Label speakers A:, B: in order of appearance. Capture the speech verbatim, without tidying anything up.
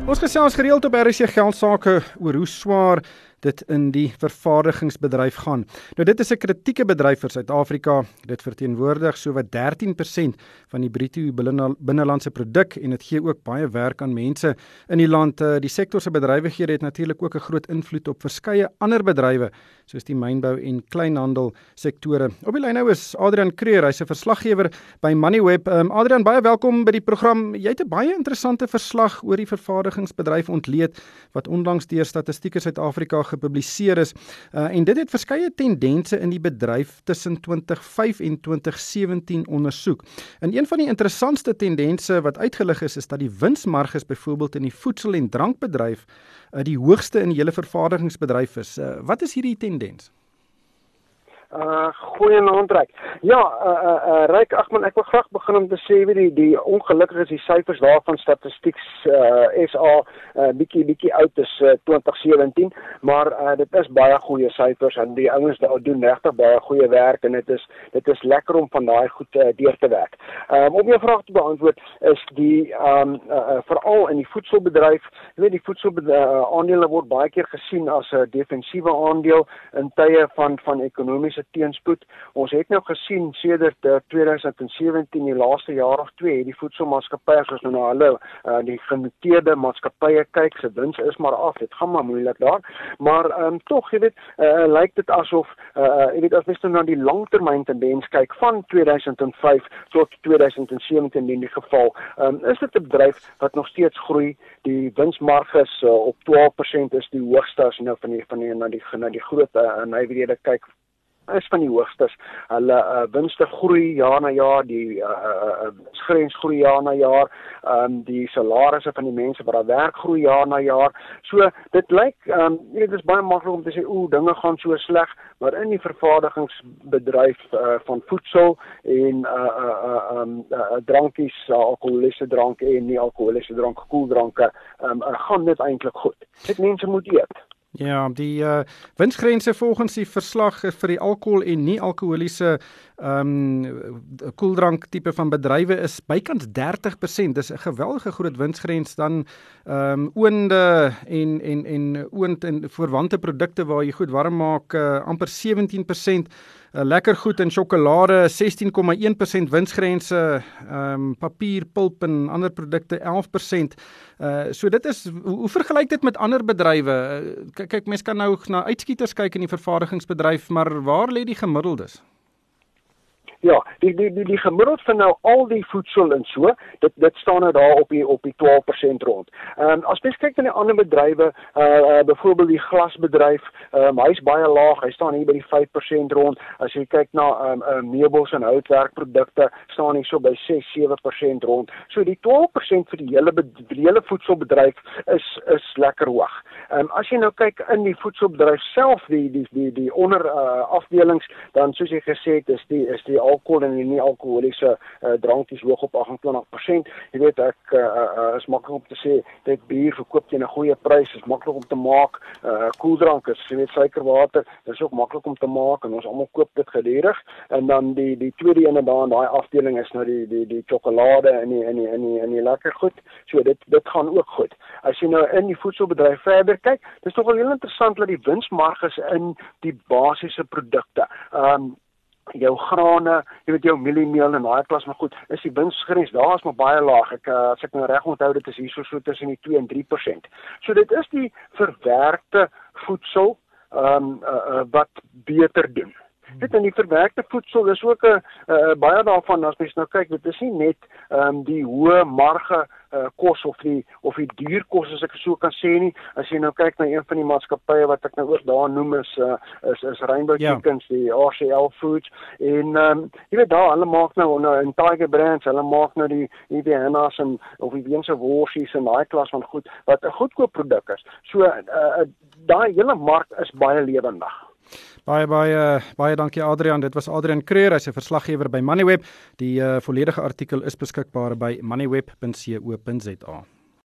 A: Ons gesels gereeld op R S C Geldsaake oor hoe swaar dit in die vervaardigingsbedryf gaan. Nou dit is 'n kritieke bedryf vir Suid-Afrika. Dit verteenwoordig sowat dertien persent van die bruto binnelandse produk en dit gee ook baie werk aan mense in die land. Die sektor se bedrywighede het natuurlik ook 'n groot invloed op verskeie ander bedrywe soos die mynbou en kleinhandel sektore. Op die lyn nou is Adrian Kreur, hy's 'n verslaggewer by Moneyweb. Um, Adrian, baie welkom by die program. Jy het 'n baie interessante verslag oor die vervaardigingsbedryf ontleed wat onlangs deur Statistiek Suid-Afrika gepubliseer is. Uh, en dit het verskeie tendense in die bedryf tussen twintig vyf en twintig sewentien ondersoek. En een van die interessantste tendense wat uitgelig is, is dat die winsmarges byvoorbeeld in die voedsel- en drankbedryf uh, die hoogste in die hele vervaardigingsbedryf is. Uh, wat is hierdie tendens?
B: Uh, goeienaand Ryk. Ja, uh, uh, uh, Ryk, ag man, ek wil graag begin om te sê wie die, die ongelukkig is die syfers daarvan Statistiek uh, S A uh, bietjie bietjie oud is uh, twintig sewentien, maar uh, dit is baie goeie syfers en die ouens daar doen regtig baie goeie werk en dit is dit is lekker om van daai goed uh, deur te werk. Um, om jou vraag te beantwoord is die um, uh, uh, veral in die voedselbedryf, jy weet die voedselaandele uh, word baie keer gesien as 'n uh, defensiewe aandeel in tye van van ekonomiese teenspoed. Ons het nou gesien sedert uh, twintig sewentien, die laaste jaar of twee, het die voedselmaatskappye soos nou na hulle uh, die genoteerde maatskappye kyk, se wins is maar af. Dit gaan maar moeilik daar, maar um, tog, jy weet, uh, lyk dit asof uh, jy weet as mens nou na die langtermyn tendens kyk van twintig vyf tot twintig sewentien in die geval, um, is dit 'n bedryf wat nog steeds groei. Die winsmarges uh, op twaalf persent is die hoogste as nou van die van die na die na die groot uh, nywerhede kyk, is van die hoogstes. Hulle uh, winste groei jaar na jaar, die uh, uh, grens groei jaar na jaar, um, die salarisse van die mense wat daar werk groei jaar na jaar. So dit lyk, um, dit is baie maklik om te sê, oeh, dinge gaan so sleg, maar in die vervaardigingsbedryf uh, van voedsel en uh, uh, uh, um, uh, drankies, uh, alkoholiese drank en nie alkoholiese drank, koeldranke, um, uh, gaan dit eintlik goed. Dit mense moet eet.
A: Ja, die uh, winsgrense volgens die verslag vir die alkohol en nie alkoholiese um, koeldrank tipe van bedrywe is bykans dertig persent. Dis 'n geweldige groot winsgrens. Dan um, oonde en en en oond en verwante produkte waar jy goed warm maak, uh, amper sewentien persent. Uh, lekker goed in sjokolade, sestien komma een persent winsgrense, um, papier, pulp en ander produkte elf persent. Uh, so dit is, hoe, hoe vergelyk dit met ander bedrywe? Uh, kyk, mens kan nou na uitskieters kyk in die vervaardigingsbedryf, maar waar lê die gemiddeldes?
B: Ja, die die die die gemiddeld van nou al die voedsel en so, dit dit staan nou daar op die op die twaalf persent rond. Ehm um, as mens kyk na die ander bedrywe, uh, uh byvoorbeeld die glasbedryf, ehm um, hy's baie laag, hy staan hier by die vyf persent rond. As jy kyk na ehm um, uh, meubels en houtwerkprodukte, staan hy so by ses sewe persent rond. So die twaalf persent vir die hele die hele voedselbedryf is is lekker hoog. Ehm um, as jy nou kyk in die voedselbedryf self, die die die die onder uh, afdelings, dan soos jy gesê het, is die is die alkohol en die nie-alkoholiese uh, drankies hoog op agt en twintig persent. Jy weet, ek uh, uh, is maklik om te sê, dit bier verkoop teen 'n goeie prys, is maklik om te maak, uh, koeldrank is, jy weet, suikerwater, dis ook maklik om te maak en ons almal koop dit gedurig. En dan die die tweede ene daar in daai afdeling is nou die die die sjokolade en die in die in die in die lekker goed. So dit dit gaan ook goed. As jy nou in die voedselbedryf verder kyk, dis tog wel heel interessant dat die winsmarges in die basiese produkte, ehm um, jou grane, jy weet jou mieliemeel en daai klas, maar goed, is die winsgrens daar is maar baie laag. Ek uh, as ek nou reg onthou, dit is hier so so tussen die twee en drie persent. So dit is die verwerkte voedsel ehm um, uh, uh, wat beter doen. Dit in die verwerkte voedsel is ook 'n uh, baie daarvan as mens nou kyk, dit is nie net ehm um, die hoë marge uh, kos of die of die duur kos as ek so kan sê nie. As jy nou kyk na een van die maatskappye wat ek nou ook daar noem is uh, is is Rainbow
A: ja.
B: Chickens, die R C L Foods en ehm um, jy weet daar hulle maak nou nou in Tiger Brands, hulle maak nou die die Hannas en of die Weense worsies en daai klas van goed wat 'n goedkoop produk is. So uh, daai hele mark is baie lewendig.
A: Baie, baie, baie dankie Adrian. Dit was Adrian Kreur, hy's 'n verslaggewer by Moneyweb. Die uh, volledige artikel is beskikbaar by moneyweb punt co punt za.